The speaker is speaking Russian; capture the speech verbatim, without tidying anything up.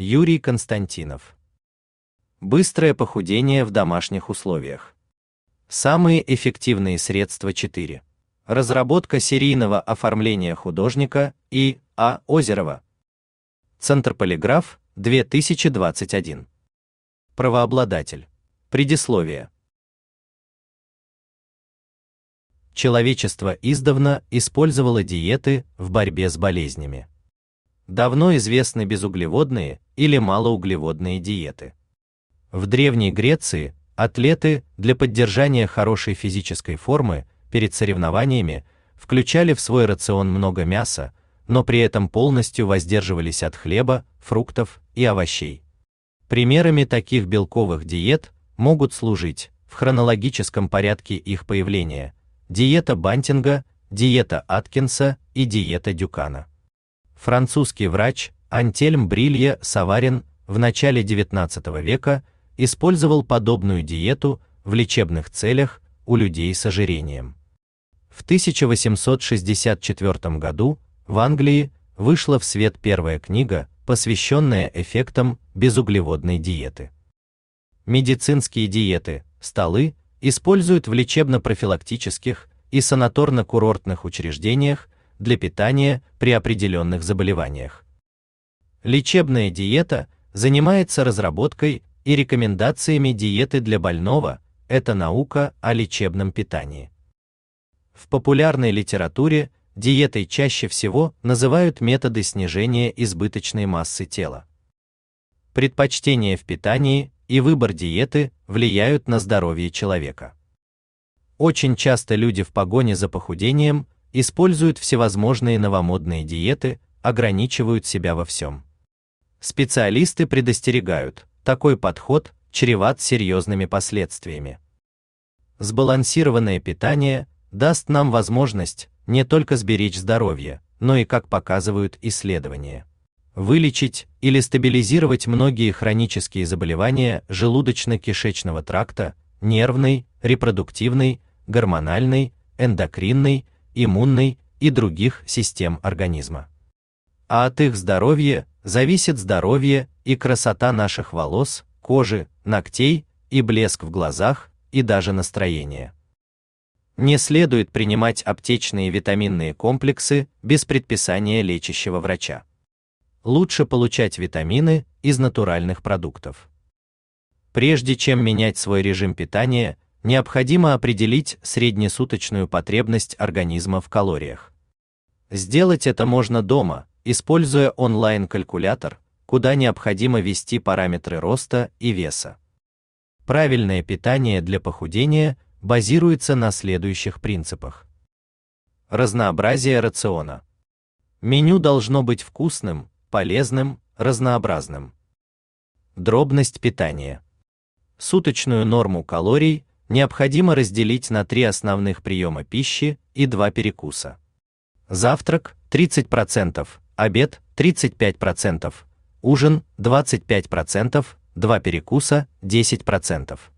Юрий Константинов. Быстрое похудение в домашних условиях. Самые эффективные средства четыре. Разработка серийного оформления художника И. А. Озерова. Центр Полиграф, две тысячи двадцать один. Правообладатель. Предисловие. Человечество издавна использовало диеты в борьбе с болезнями. Давно известны безуглеводные или малоуглеводные диеты. В Древней Греции атлеты для поддержания хорошей физической формы перед соревнованиями включали в свой рацион много мяса, но при этом полностью воздерживались от хлеба, фруктов и овощей. Примерами таких белковых диет могут служить, в хронологическом порядке их появления, диета Бантинга, диета Аткинса и диета Дюкана. Французский врач Антельм Брилье Саварин в начале девятнадцатого века использовал подобную диету в лечебных целях у людей с ожирением. В тысяча восемьсот шестьдесят четвёртом году в Англии вышла в свет первая книга, посвященная эффектам безуглеводной диеты. Медицинские диеты, столы, используют в лечебно-профилактических и санаторно-курортных учреждениях для питания при определенных заболеваниях. Лечебная диета занимается разработкой и рекомендациями диеты для больного, это наука о лечебном питании. В популярной литературе диетой чаще всего называют методы снижения избыточной массы тела. Предпочтения в питании и выбор диеты влияют на здоровье человека. Очень часто люди в погоне за похудением используют всевозможные новомодные диеты, ограничивают себя во всем. Специалисты предостерегают, такой подход чреват серьезными последствиями. Сбалансированное питание даст нам возможность не только сберечь здоровье, но и, как показывают исследования, вылечить или стабилизировать многие хронические заболевания желудочно-кишечного тракта, нервной, репродуктивной, гормональной, эндокринной, иммунной и других систем организма. А от их здоровья зависит здоровье и красота наших волос, кожи, ногтей и блеск в глазах, и даже настроение. Не следует принимать аптечные витаминные комплексы без предписания лечащего врача. Лучше получать витамины из натуральных продуктов. Прежде чем менять свой режим питания, необходимо определить среднесуточную потребность организма в калориях. Сделать это можно дома, используя онлайн-калькулятор, куда необходимо ввести параметры роста и веса. Правильное питание для похудения базируется на следующих принципах. Разнообразие рациона. Меню должно быть вкусным, полезным, разнообразным. Дробность питания. Суточную норму калорий необходимо разделить на три основных приема пищи и два перекуса. Завтрак тридцать процентов, обед тридцать пять процентов, ужин двадцать пять процентов, два перекуса десять процентов.